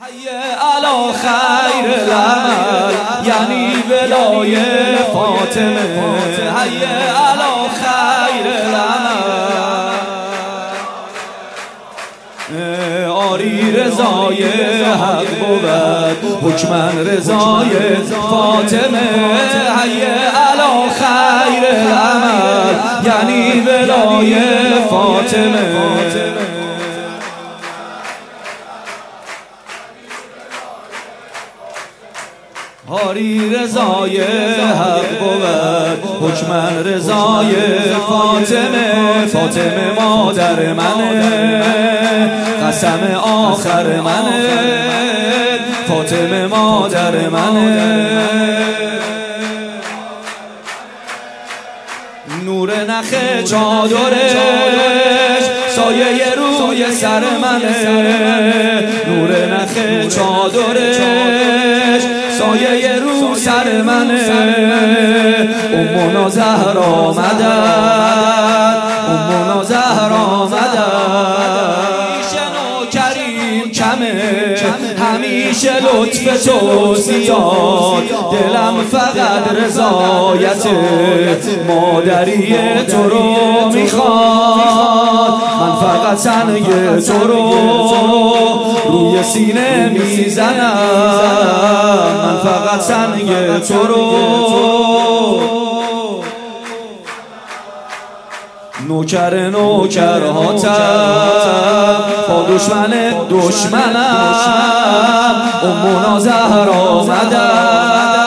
علا خیر العمل یعنی ولای فاطمه حی علا خیر العمل آری رضای حق بود حکمن رضای فاطمه حی علا خیر العمل یعنی ولای فاطمه آری رضای حق بود حکمن رضای فاطمه فاطمه مادر منه قسم آخر منه فاطمه مادر منه نور نخ چادرش سایه روی سر منه نور نخ چادرش سایه رو سر منه امونا زهرا مدد امونا زهرا مدد کریم کمه همیشه لطف تو زیاد دلم فقط رضایت مادری تو رو میخواد من فقط سنگ تو رو روی سینه میزنم من فقط سنگ تو رو نوکر هاتم با دشمنم امونا زهرا مدد